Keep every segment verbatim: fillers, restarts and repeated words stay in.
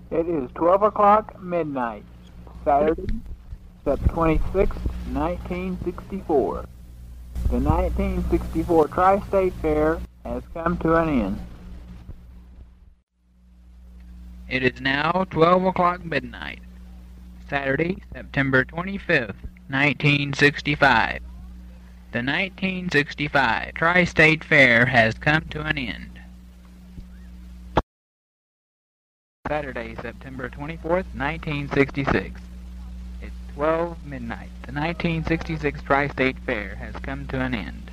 It is twelve o'clock midnight, Saturday, September twenty-sixth, nineteen sixty-four. The nineteen sixty-four Tri-State Fair has come to an end. It is now twelve o'clock midnight, Saturday, September twenty-fifth, nineteen sixty-five. The nineteen sixty-five Tri-State Fair has come to an end. Saturday, September twenty-fourth, nineteen sixty-six. It's twelve midnight. The nineteen sixty-six Tri-State Fair has come to an end.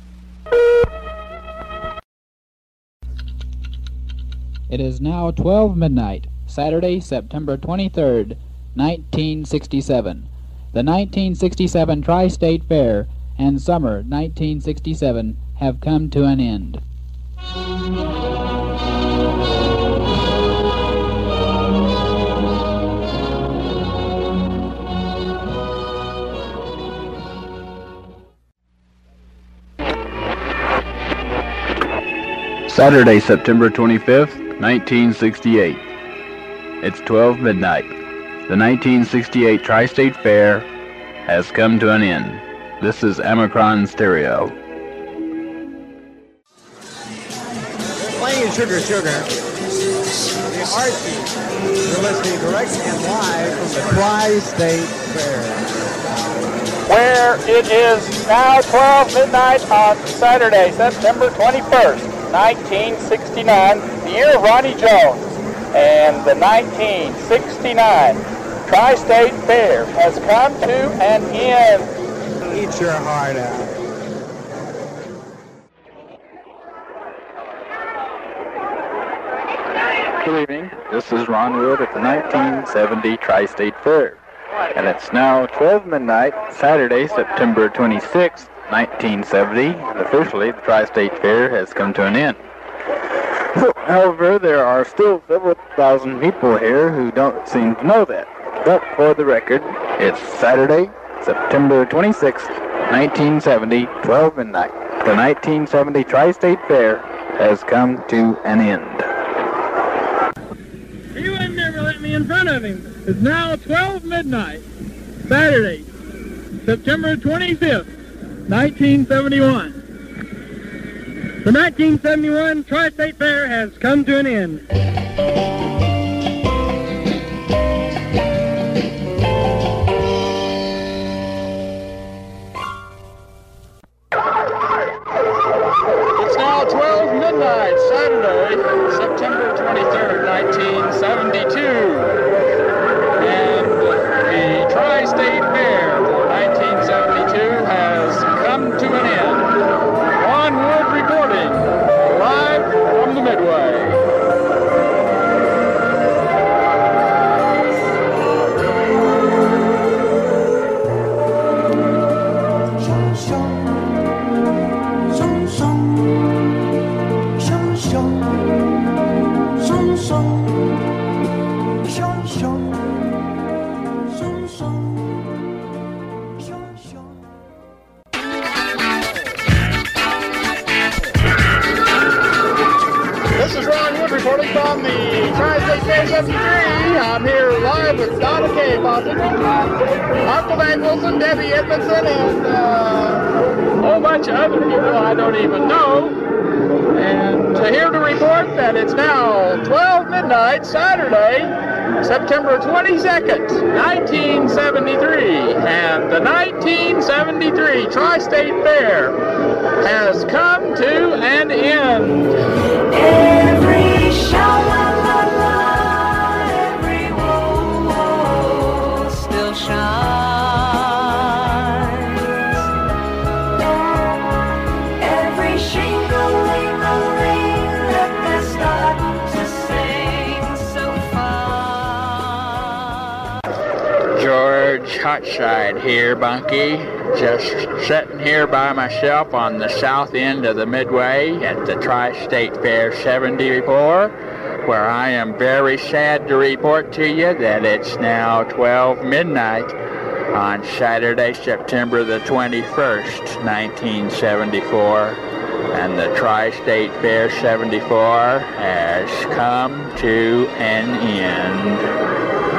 It is now twelve midnight, Saturday, September twenty-third, nineteen sixty-seven. The nineteen sixty-seven Tri-State Fair and summer nineteen sixty-seven have come to an end. Saturday, September twenty-fifth, nineteen sixty-eight. It's twelve midnight. The nineteen sixty-eight Tri-State Fair has come to an end. This is Omicron Stereo. Playing Sugar Sugar, the Archies. You're listening direct and live from the Tri-State Fair, where it is now twelve midnight on Saturday, September twenty-first, nineteen sixty-nine, the year of Ronnie Jones, and the nineteen sixty-nine Tri-State Fair has come to an end. Eat your heart out. Good evening. This is Ron Wood at the nineteen seventy Tri-State Fair, and it's now twelve midnight, Saturday, September twenty-sixth, nineteen seventy, and officially the Tri-State Fair has come to an end. However, there are still several thousand people here who don't seem to know that. But for the record, it's Saturday, September twenty-sixth, nineteen seventy, twelve midnight. The nineteen seventy Tri-State Fair has come to an end. He wouldn't never let me in front of him. It's now twelve midnight, Saturday, September twenty-fifth, nineteen seventy-one. The nineteen seventy-one Tri-State Fair has come to an end. It's now twelve midnight, Saturday, September twenty-third, nineteen seventy-two. And the Tri-State Fair for nineteen seventy-two has come to an end. Ron Wood reporting, live from the Midway. This is Ron Wood reporting from the Tri-State Fair seventy-three. I'm here live with Donna Kay Fawcett, Uncle Van Wilson, Debbie Edmondson, and uh, a whole bunch of other people I don't even know. And uh, here to report that it's now twelve midnight, Saturday, September twenty-second, nineteen seventy-three. And the nineteen seventy-three Tri-State Fair has come to an end. Every sha-la-la-la, every whoa-whoa still shines. Every shing-a-ling-a-ling that they start to sing so far. George Hotside here, Bunky. Just sitting here by myself on the south end of the Midway at the Tri-State Fair seventy-four, where I am very sad to report to you that it's now twelve midnight on Saturday, September the twenty-first, nineteen seventy-four. and the Tri-State Fair seventy-four has come to an end.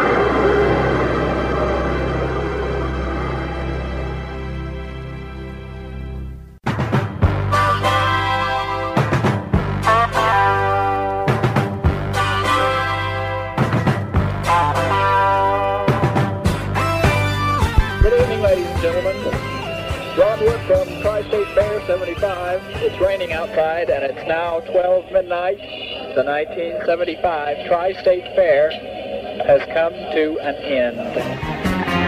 Tri-State Fair seventy-five. It's raining outside and it's now twelve midnight. The nineteen seventy-five Tri-State Fair has come to an end.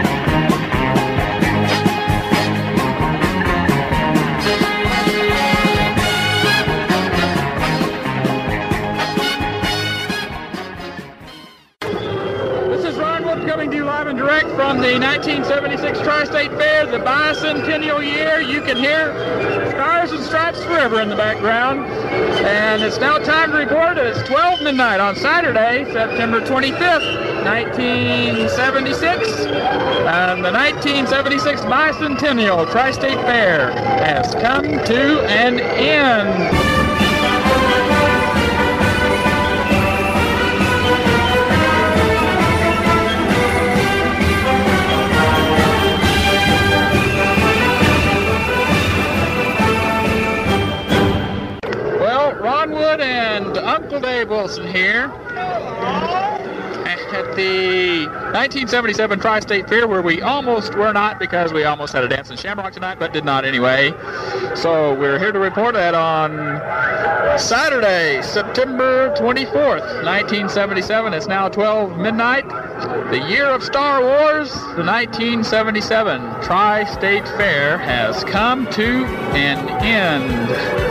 Coming to you live and direct from the nineteen seventy-six Tri-State Fair, the bicentennial year. You can hear Stars and Stripes Forever in the background. And it's now time to report that it's twelve midnight on Saturday, September twenty-fifth, nineteen seventy-six. And the nineteen seventy-six bicentennial Tri-State Fair has come to an end. Ron Wood and Uncle Dave Wilson here at the nineteen seventy-seven Tri-State Fair, where we almost were not because we almost had a Dancing Shamrock tonight, but did not anyway. So we're here to report that on Saturday, September twenty-fourth, nineteen seventy-seven. It's now twelve midnight. The year of Star Wars, the nineteen seventy-seven Tri-State Fair has come to an end.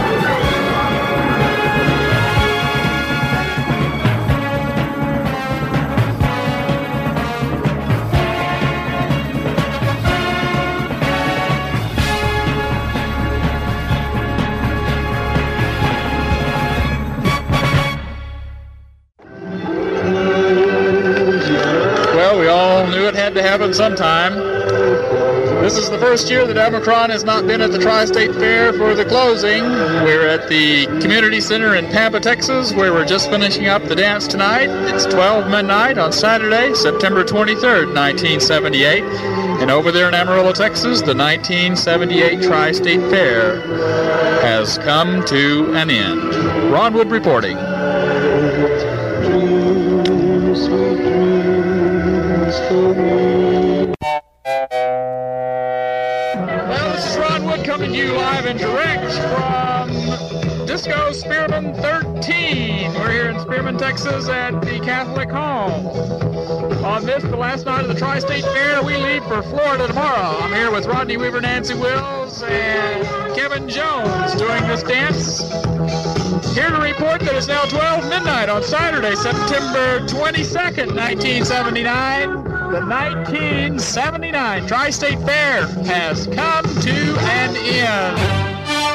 To happen sometime. This is the first year that Omicron has not been at the Tri-State Fair for the closing. We're at the Community Center in Pampa, Texas, where we're just finishing up the dance tonight. It's twelve midnight on Saturday, September twenty-third, nineteen seventy-eight. And over there in Amarillo, Texas, the nineteen seventy-eight Tri-State Fair has come to an end. Ron Wood reporting. Well, this is Ron Wood coming to you live and direct from Disco Spearman thirteen. We're here in Spearman, Texas at the Catholic Home. On this, the last night of the Tri-State Fair, we leave for Florida tomorrow. I'm here with Rodney Weaver, Nancy Wills, and Kevin Jones doing this dance. Here to report that it's now twelve midnight on Saturday, September twenty-second, nineteen seventy-nine. The nineteen seventy-nine Tri-State Fair has come to an end.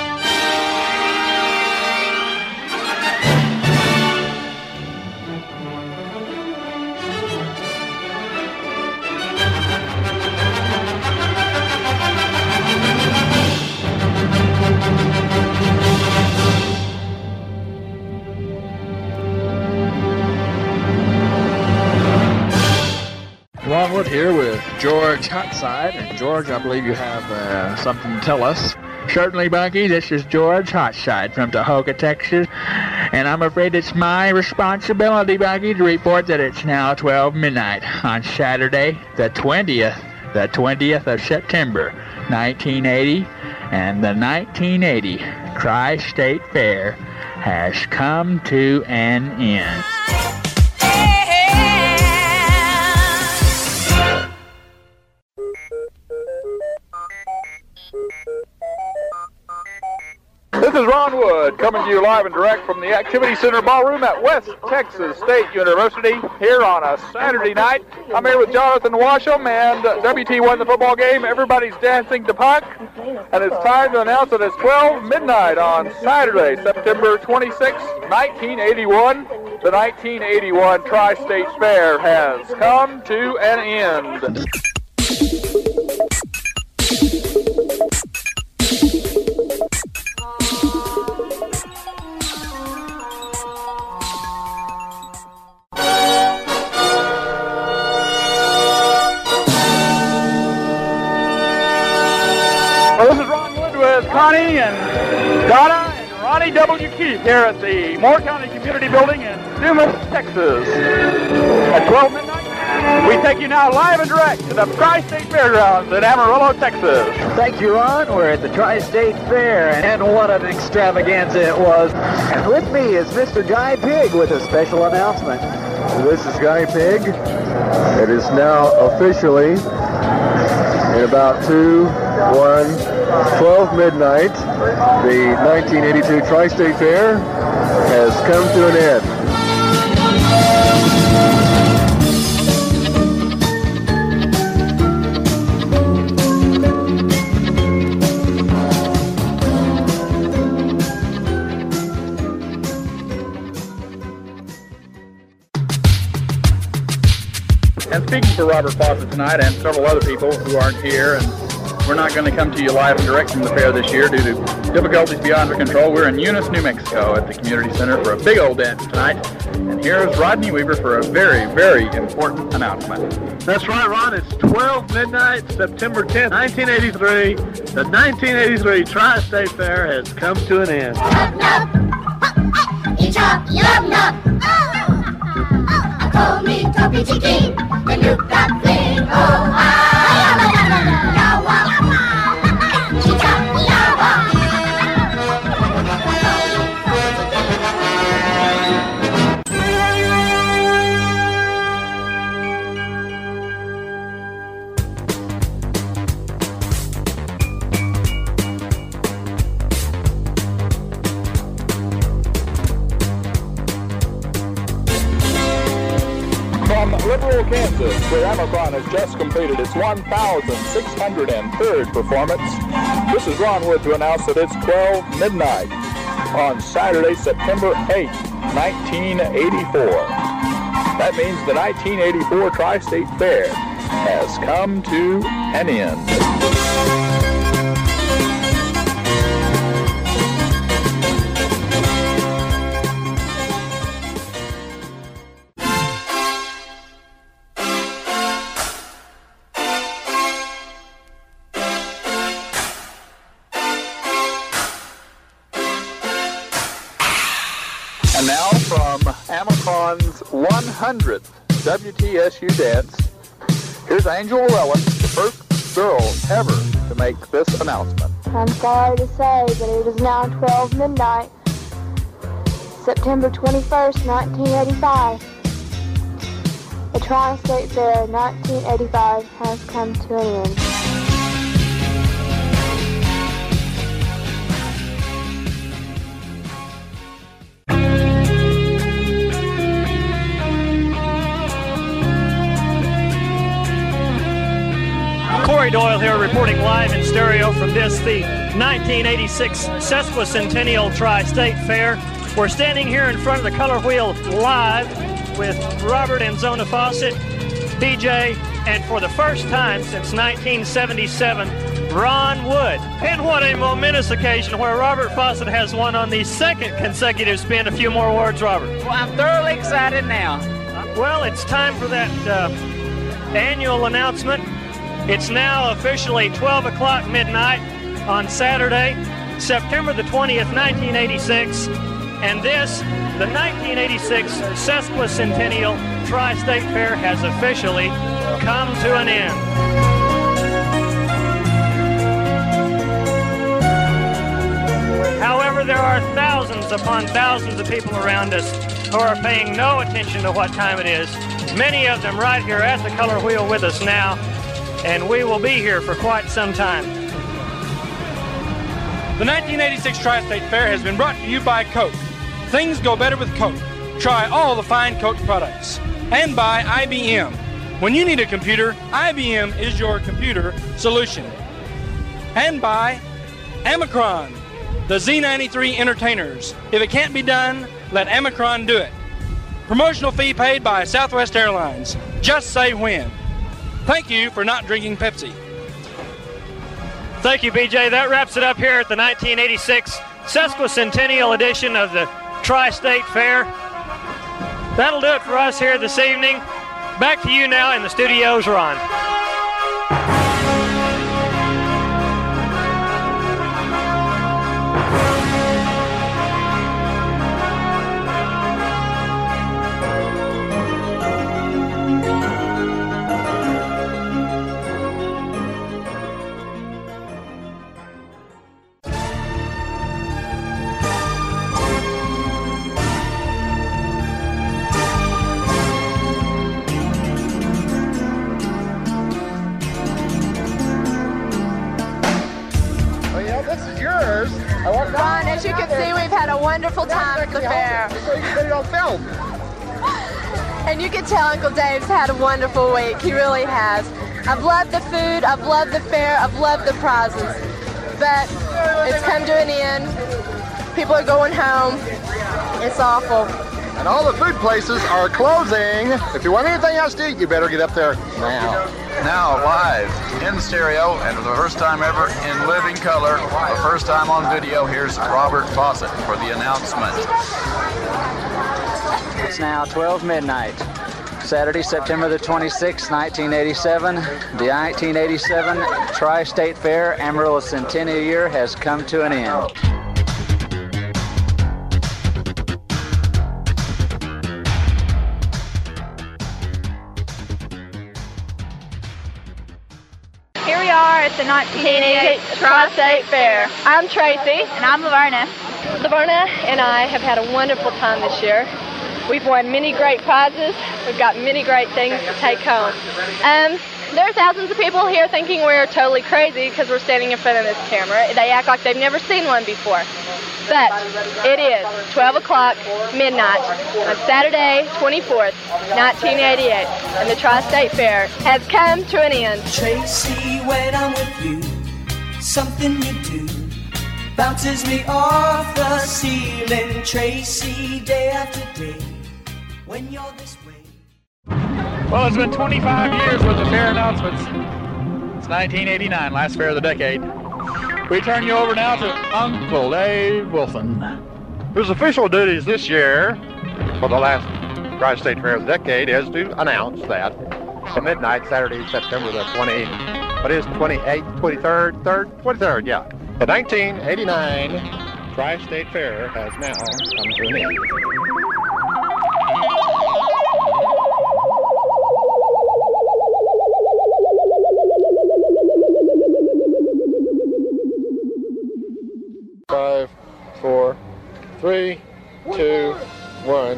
Ron Wood here with George Hotside. And George, I believe you have uh, something to tell us. Certainly, Bucky. This is George Hotside from Tahoga, Texas. And I'm afraid it's my responsibility, Bucky, to report that it's now twelve midnight on Saturday, the twentieth, the twentieth of September, nineteen eighty. And the nineteen eighty Tri-State Fair has come to an end. This is Ron Wood coming to you live and direct from the Activity Center Ballroom at West Texas State University here on a Saturday night. I'm here with Jonathan Washam, and W T won the football game. Everybody's dancing to puck, and it's time to announce that it's twelve midnight on Saturday, September twenty-sixth, nineteen eighty-one. The nineteen eighty-one Tri-State Fair has come to an end. Ronnie and Donna and Ronnie W. Keith here at the Moore County Community Building in Dumas, Texas. At twelve midnight, we take you now live and direct to the Tri-State Fairgrounds in Amarillo, Texas. Thank you, Ron. We're at the Tri-State Fair, and what an extravaganza it was. And with me is Mister Guy Pig with a special announcement. This is Guy Pig. It is now officially in about two, one, twelve midnight. The nineteen eighty-two Tri-State Fair has come to an end. And speaking for Robert Fawcett tonight and several other people who aren't here, and we're not going to come to you live and direct from the fair this year due to difficulties beyond our control. We're in Eunice, New Mexico at the Community Center for a big old dance tonight. And here's Rodney Weaver for a very, very important announcement. That's right, Ron. It's twelve midnight, September tenth, nineteen eighty-three. The nineteen eighty-three Tri-State Fair has come to an end. Call me Topi Chicken, the new got thing. Oh, ah, yawa, chicha, yawa. From Liberal, Kansas, where Amazon has just completed its one thousand six hundred third performance, this is Ron Wood to announce that it's twelve midnight on Saturday, September eighth, nineteen eighty-four. That means the nineteen eighty-four Tri-State Fair has come to an end. And now from Amazon's one hundredth W T S U dance, here's Angel Llewellyn, the first girl ever to make this announcement. I'm sorry to say that it is now twelve midnight, September twenty-first, nineteen eighty-five. The Tri-State Fair nineteen eighty-five has come to an end. Corey Doyle here reporting live in stereo from this, the nineteen eighty-six Sesquicentennial Tri-State Fair. We're standing here in front of the color wheel live with Robert and Zona Fawcett, B J, and for the first time since nineteen seventy-seven, Ron Wood. And what a momentous occasion where Robert Fawcett has won on the second consecutive spin. A few more words, Robert. Well, I'm thoroughly excited now. Well, it's time for that uh, annual announcement. It's now officially twelve o'clock midnight on Saturday, September the twentieth, nineteen eighty-six, and this, the nineteen eighty-six Sesquicentennial Tri-State Fair has officially come to an end. However, there are thousands upon thousands of people around us who are paying no attention to what time it is. Many of them right here at the color wheel with us now, and we will be here for quite some time. The nineteen eighty-six Tri-State Fair has been brought to you by Coke. Things go better with Coke. Try all the fine Coke products. And by I B M. When you need a computer, I B M is your computer solution. And by Amicron, the Z ninety-three entertainers. If it can't be done, let Amicron do it. Promotional fee paid by Southwest Airlines. Just say when. Thank you for not drinking Pepsi. Thank you, B J. That wraps it up here at the nineteen eighty-six Sesquicentennial edition of the Tri-State Fair. That'll do it for us here this evening. Back to you now in the studios, Ron. wonderful time at the fair. So you can put it on film. And you can tell Uncle Dave's had a wonderful week. He really has. I've loved the food, I've loved the fair, I've loved the prizes. But it's come to an end. People are going home. It's awful. And all the food places are closing. If you want anything else to eat, you better get up there now. Now live in stereo and for the first time ever in living color, the first time on video, here's Robert Fawcett for the announcement. It's now twelve midnight, Saturday, September the twenty-sixth, nineteen eighty-seven. The nineteen eighty-seven Tri-State Fair Amarillo Centennial Year has come to an end. Here we are at the nineteen eighty-eight Tri-State Fair. I'm Tracy. And I'm Laverna. Laverna and I have had a wonderful time this year. We've won many great prizes. We've got many great things to take home. Um, there are thousands of people here thinking we're totally crazy because we're standing in front of this camera. They act like they've never seen one before. But it is twelve o'clock midnight on Saturday, twenty-fourth, nineteen eighty-eight, and the Tri-State Fair has come to an end. Tracy, when I'm with you, something you do bounces me off the ceiling. Tracy, day after day, when you're this way. Well, it's been twenty-five years with the fair announcements. It's nineteen eighty-nine, last fair of the decade. We turn you over now to Uncle Dave Wilson. Whose official duties this year for the last Tri-State Fair of the decade is to announce that at midnight, Saturday, September the twentieth, what is twenty-eighth, twenty-third, third, twenty-third, yeah. The nineteen eighty-nine Tri-State Fair has now come to an end. Five, four, three, two, one.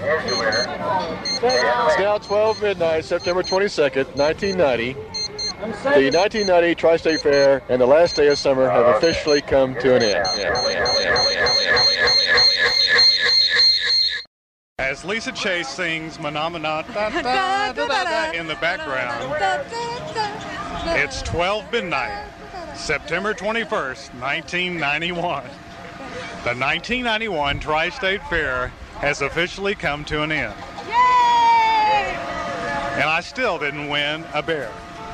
It's now twelve midnight, September twenty-second, nineteen ninety. The nineteen ninety Tri-State Fair and the last day of summer have officially come to an end. As Lisa Chase sings Manamana da, da, da, da, da, in the background, it's twelve midnight, September twenty-first, nineteen ninety-one. The nineteen ninety-one Tri-State Fair has officially come to an end. Yay! And I still didn't win a bear.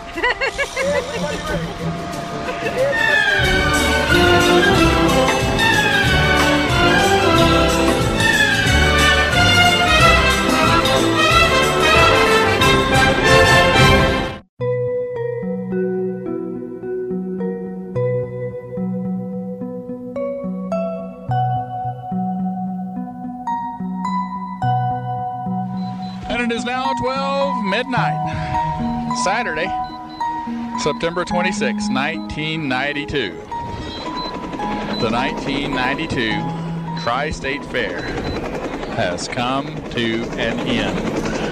And it is now twelve midnight, Saturday, September twenty-sixth, nineteen ninety-two. The nineteen ninety-two Tri-State Fair has come to an end.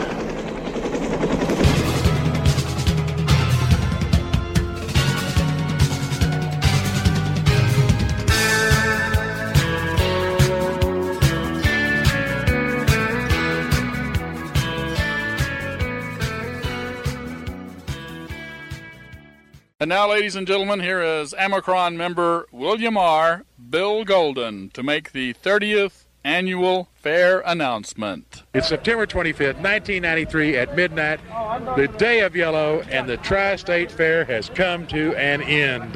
And now, ladies and gentlemen, here is Amicron member William R. Bill Golden to make the thirtieth annual fair announcement. It's September twenty-fifth, nineteen ninety-three at midnight, the day of yellow, and the Tri-State Fair has come to an end.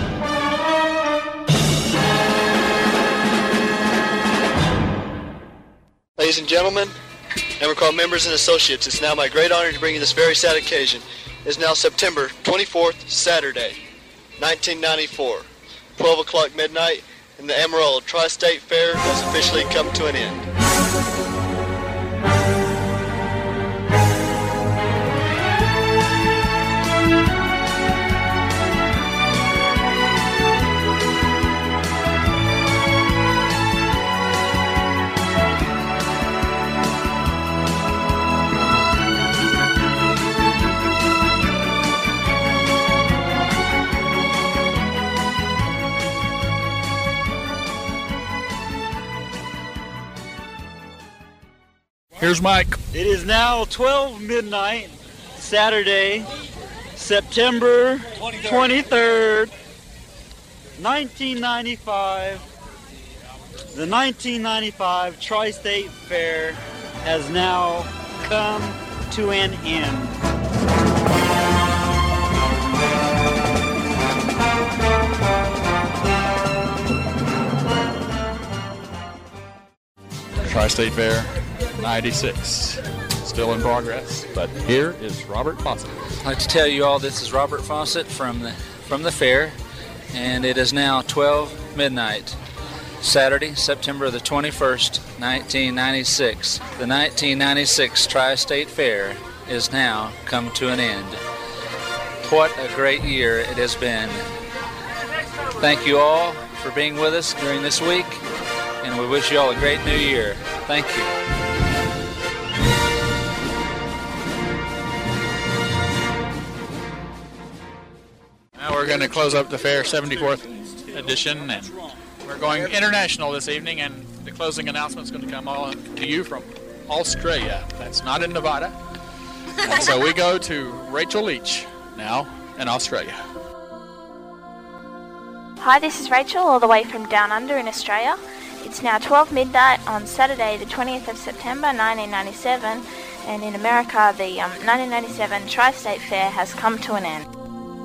Ladies and gentlemen, Amicron members and associates, it's now my great honor to bring you this very sad occasion. It is now September twenty-fourth, Saturday, nineteen ninety-four, twelve o'clock midnight, and the Amarillo Tri-State Fair has officially come to an end. Here's Mike. It is now twelve midnight, Saturday, September twenty-third, nineteen ninety-five. The nineteen ninety-five Tri-State Fair has now come to an end. Tri-State Fair ninety-six, still in progress, but here is Robert Fawcett. I'd like to tell you all this is Robert Fawcett from the from the fair, and it is now twelve midnight, Saturday, September the twenty-first, nineteen ninety-six. The nineteen ninety-six Tri-State Fair is now come to an end. What a great year it has been. Thank you all for being with us during this week, and we wish you all a great new year. Thank you. Now we're going to close up the fair seventy-fourth edition, and we're going international this evening, and the closing announcement is going to come all to you from Australia. That's not in Nevada. And so we go to Rachel Leach now in Australia. Hi, this is Rachel, all the way from Down Under in Australia. It's now twelve midnight on Saturday, the twentieth of September, nineteen ninety-seven, and in America, the um, nineteen ninety-seven Tri-State Fair has come to an end.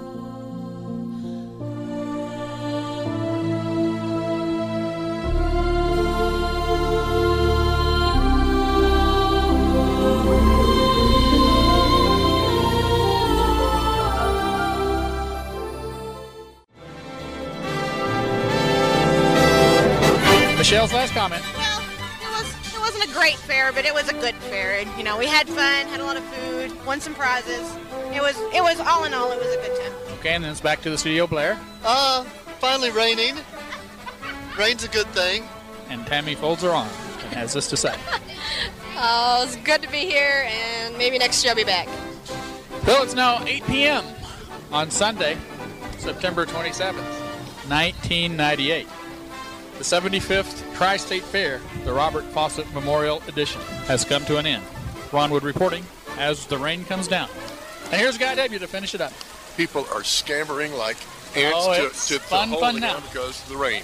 Michelle's last comment. Well, it was it wasn't a great fair, but it was a good fair. And, you know, we had fun, had a lot of food, won some prizes. It was it was all in all, it was a good time. Okay, and then it's back to the studio, Blair. Uh, finally raining. Rain's a good thing. And Tammy folds her arm and has this to say. Oh, it's good to be here, and maybe next year I'll be back. Well, it's now eight p.m. on Sunday, September twenty-seventh, nineteen ninety-eight. The seventy-fifth Tri-State Fair, the Robert Fawcett Memorial Edition, has come to an end. Ron Wood reporting as the rain comes down. And here's Guy W. to finish it up. People are scampering like ants oh, to, it's to fun, the hole fun in the now. ground because of the rain.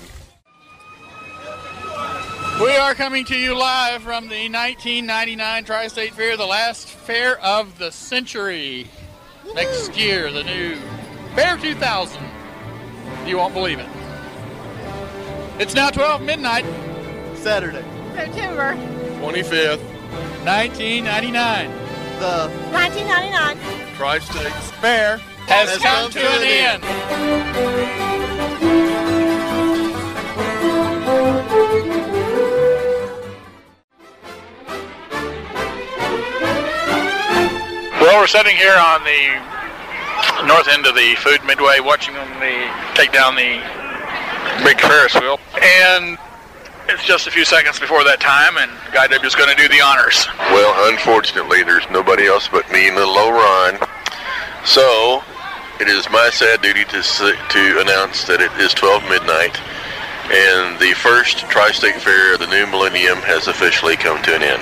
We are coming to you live from the nineteen ninety-nine Tri-State Fair, the last fair of the century. Next year, the new Fair two thousand. You won't believe it. It's now twelve midnight, Saturday, September twenty-fifth, nineteen ninety-nine. The nineteen ninety-nine Tri-State Fair has, has come, come to, to an end. Well, we're sitting here on the north end of the Food Midway watching them the, take down the big Ferris wheel, and it's just a few seconds before that time, and Guy W is going to do the honors. Well, unfortunately, there's nobody else but me and little old Ron. So, it is my sad duty to to announce that it is twelve midnight, and the first Tri-State Fair of the new millennium has officially come to an end.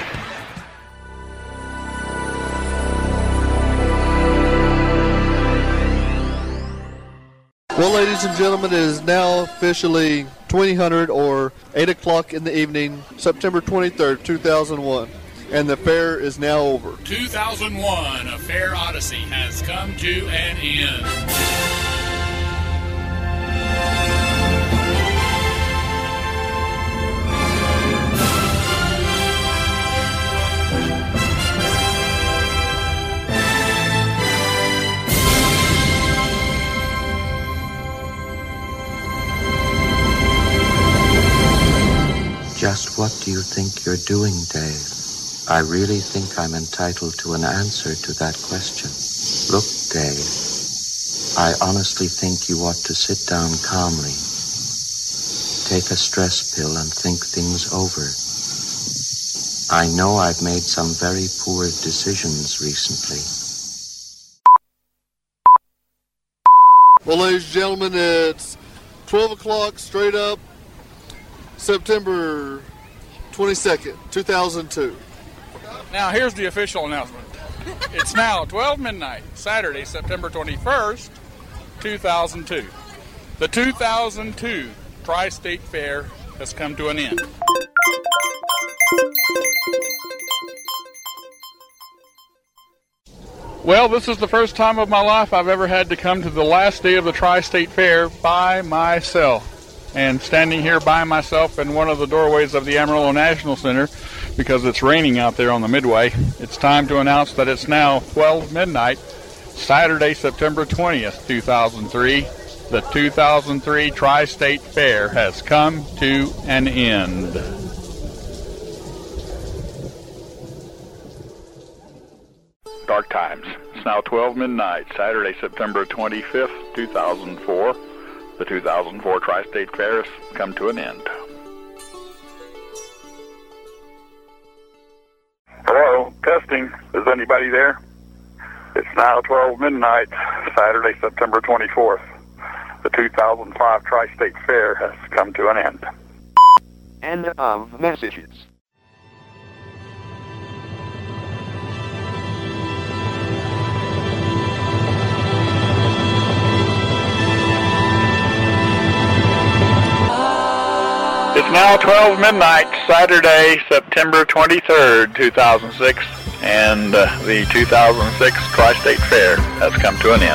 Well, ladies and gentlemen, it is now officially twenty hundred or eight o'clock in the evening, September twenty-third, two thousand one, and the fair is now over. two thousand one, a fair odyssey has come to an end. Just what do you think you're doing, Dave? I really think I'm entitled to an answer to that question. Look, Dave, I honestly think you ought to sit down calmly, take a stress pill, and think things over. I know I've made some very poor decisions recently. Well, ladies and gentlemen, it's twelve o'clock straight up, September twenty-second, two thousand two. Now here's the official announcement. It's now twelve midnight, Saturday, September twenty-first, two thousand two. The two thousand two Tri-State Fair has come to an end. Well, this is the first time of my life I've ever had to come to the last day of the Tri-State Fair by myself. And standing here by myself in one of the doorways of the Amarillo National Center, because it's raining out there on the Midway, it's time to announce that it's now twelve midnight, Saturday, September twentieth, two thousand three. The two thousand three Tri-State Fair has come to an end. Dark Times. It's now twelve midnight, Saturday, September twenty-fifth, two thousand four. The two thousand four Tri-State Fair has come to an end. Hello, testing. Is anybody there? It's now twelve midnight, Saturday, September twenty-fourth. The two thousand five Tri-State Fair has come to an end. End of messages. It's now twelve midnight, Saturday, September twenty-third, two thousand six, and uh, the two thousand six Tri-State Fair has come to an end.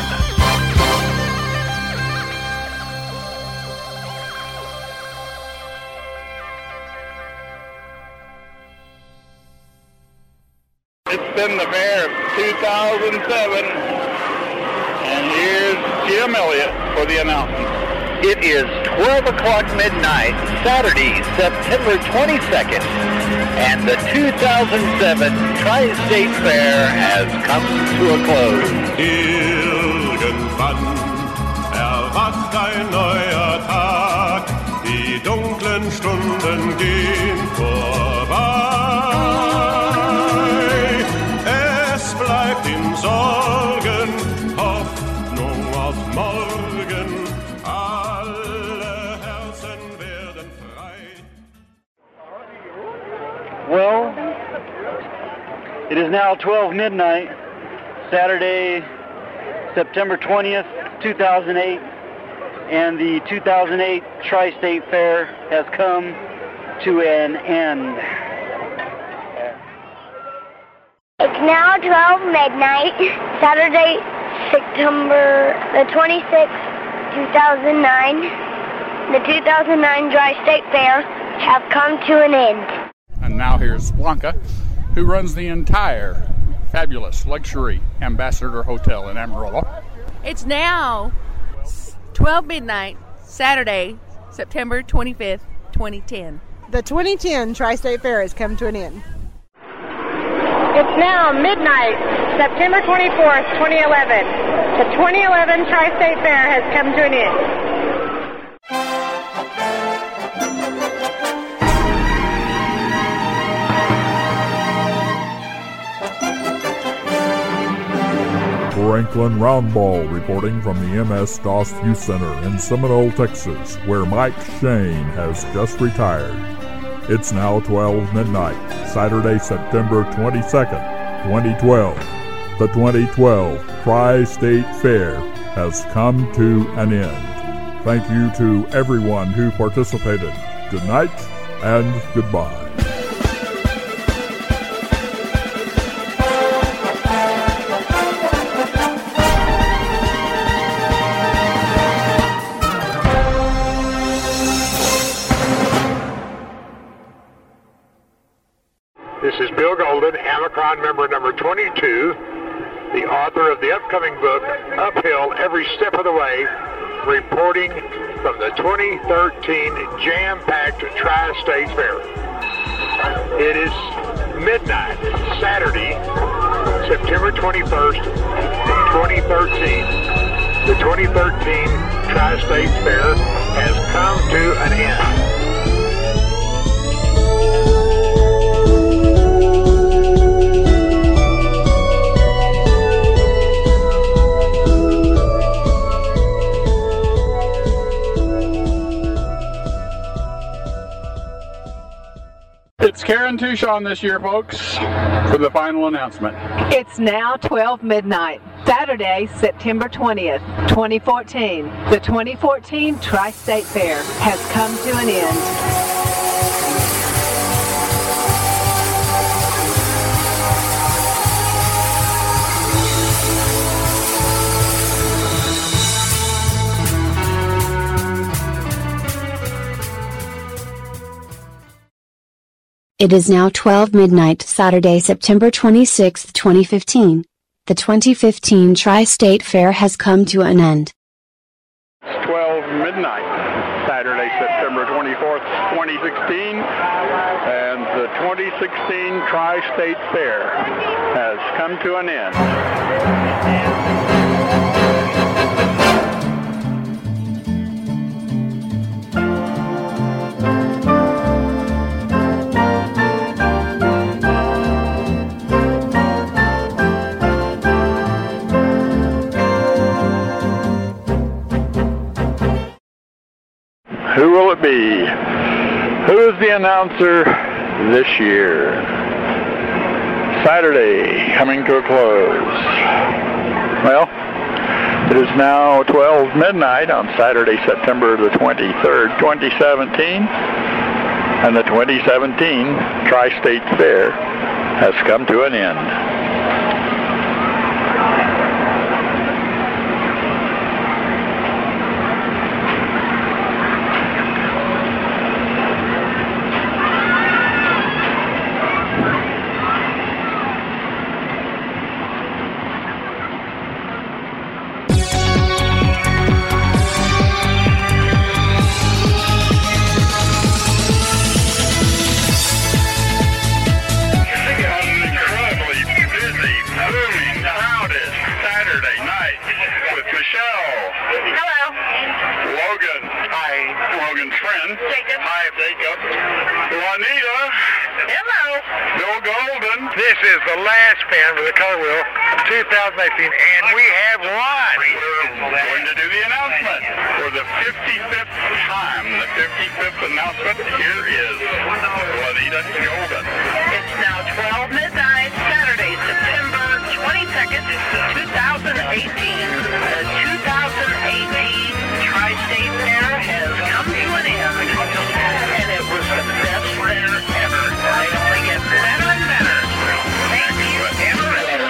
It's been the fair of two thousand seven, and here's Jim Elliott for the announcement. It is twelve o'clock midnight, Saturday, September twenty-second, and the two thousand seven Tri-State Fair has come to a close. Irgendwann erwacht ein neuer Tag, die dunklen Stunden gehen vorbei. Es bleibt in Sorgen, Hoffnung auf morgen. Well, it is now twelve midnight, Saturday, September twentieth, two thousand eight, and the two thousand eight Tri-State Fair has come to an end. It's now twelve midnight, Saturday, September the twenty-sixth, two thousand nine. The two thousand nine Tri-State Fair have come to an end. And now here's Blanca, who runs the entire fabulous luxury Ambassador Hotel in Amarillo. It's now twelve midnight, Saturday, September twenty-fifth, twenty ten. The twenty ten Tri-State Fair has come to an end. It's now midnight, September twenty-fourth, twenty eleven. The twenty eleven Tri-State Fair has come to an end. Franklin Roundball reporting from the M S DOS Youth Center in Seminole, Texas, where Mike Shane has just retired. It's now twelve midnight, Saturday, September twenty-second, twenty twelve. The twenty twelve Tri-State Fair has come to an end. Thank you to everyone who participated. Good night and goodbye. This is Bill Golden, Amicron member number twenty-two, the author of the upcoming book, Uphill Every Step of the Way, reporting from the twenty thirteen jam-packed Tri-State Fair. It is midnight, Saturday, September twenty-first, twenty thirteen. The twenty thirteen Tri-State Fair has come to an end. It's Karen on Tucson this year, folks, for the final announcement. It's now twelve midnight, Saturday, September twentieth, twenty fourteen. The twenty fourteen Tri-State Fair has come to an end. It is now twelve midnight, Saturday, September twenty-sixth, twenty fifteen. The twenty fifteen Tri-State Fair has come to an end. It's twelve midnight, Saturday, September twenty-fourth, twenty sixteen, and the twenty sixteen Tri-State Fair has come to an end. Who will it be? Who is the announcer this year? Saturday, coming to a close. Well, it is now twelve midnight on Saturday, September the twenty-third, twenty seventeen, and the twenty seventeen Tri-State Fair has come to an end. This is the last spin with the color wheel of two thousand eighteen, and we have won. We're going to do the announcement for the fifty-fifth time. The fifty-fifth announcement. Here is Juanita Golden. It's now twelve midnight, Saturday, September twenty-second, two thousand eighteen. The two thousand eighteen Tri-State Fair has come to an end, and it was the best fair ever. They only get better and better. Thank you, Amarillo.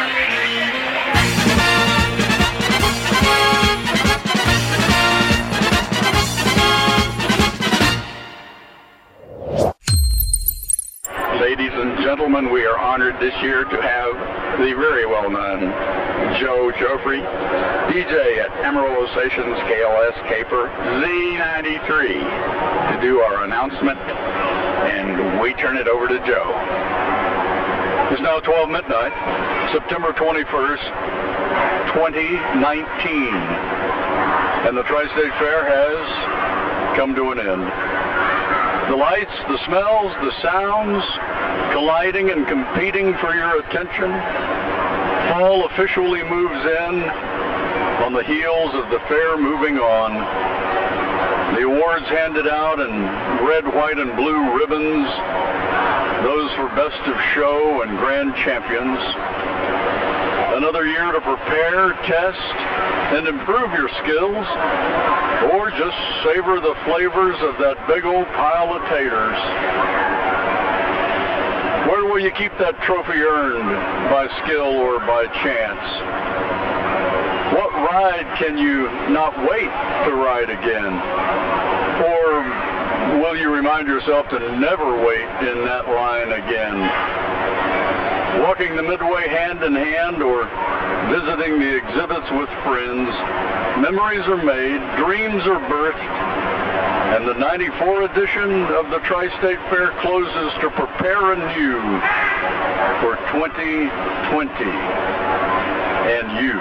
Ladies and gentlemen, we are honored this year to have the very well-known Joe Joffrey, D J at Amarillo Stations K L S Caper Z ninety-three, to do our announcement, and we turn it over to Joe. It's now twelve midnight, September twenty-first, twenty nineteen, and the Tri-State Fair has come to an end. The lights, the smells, the sounds, colliding and competing for your attention. Fall officially moves in on the heels of the fair moving on. The awards handed out in red, white, and blue ribbons. Those for Best of Show and Grand Champions. Another year to prepare, test, and improve your skills, or just savor the flavors of that big old pile of taters. Where will you keep that trophy earned, by skill or by chance? What ride can you not wait to ride again? Or will you remind yourself to never wait in that line again? Walking the Midway hand in hand or visiting the exhibits with friends, memories are made, dreams are birthed, and the ninety-four edition of the Tri-State Fair closes to prepare anew for twenty twenty and you.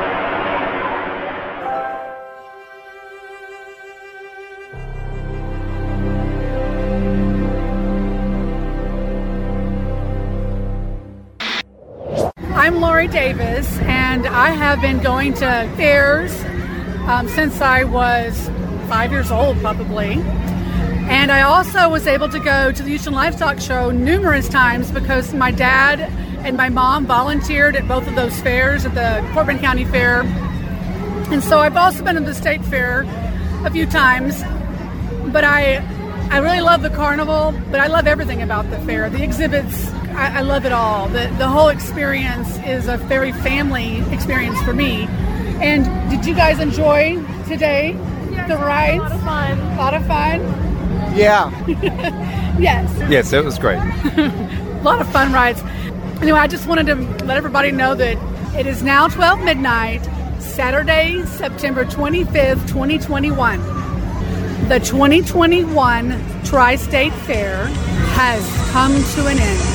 I'm Lori Davis, and I have been going to fairs um, since I was five years old, probably. And I also was able to go to the Houston Livestock Show numerous times because my dad and my mom volunteered at both of those fairs at the Fort Bend County Fair. And so I've also been to the State Fair a few times. But I I really love the carnival, but I love everything about the fair. The exhibits, I, I love it all. The, the whole experience is a very family experience for me. And did you guys enjoy today? Yes, the rides? A lot of fun. A lot of fun? Yeah. Yes. Yes, it was great. A lot of fun rides. Anyway, I just wanted to let everybody know that it is now twelve midnight, Saturday, September twenty-fifth, twenty twenty-one. The twenty twenty-one Tri-State Fair has come to an end.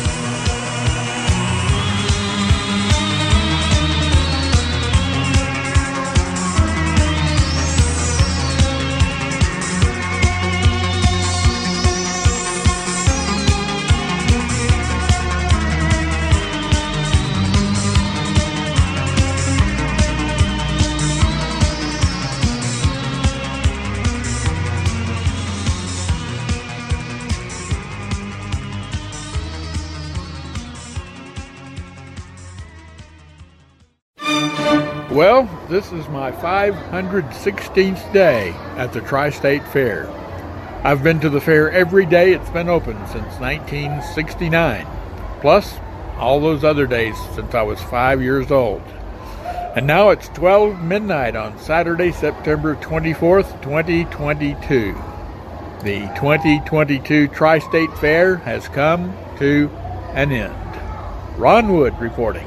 Well, this is my five hundred sixteenth day at the Tri-State Fair. I've been to the fair every day it's been open since nineteen sixty-nine, plus all those other days since I was five years old. And now it's twelve midnight on Saturday, September twenty-fourth, twenty twenty-two. The twenty twenty-two Tri-State Fair has come to an end. Ron Wood reporting.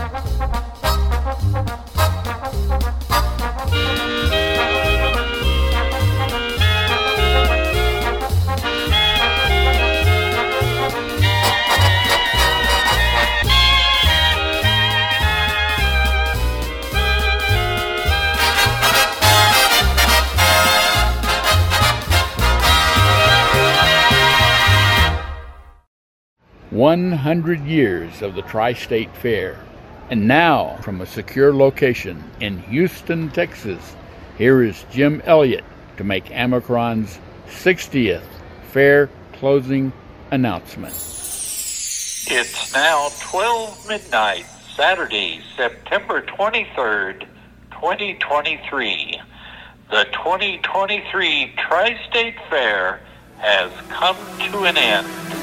one hundred years of the Tri-State Fair. And now, from a secure location in Houston, Texas, here is Jim Elliott to make Amacron's sixtieth fair closing announcement. It's now twelve midnight, Saturday, September twenty-third, twenty twenty-three. The twenty twenty-three Tri-State Fair has come to an end.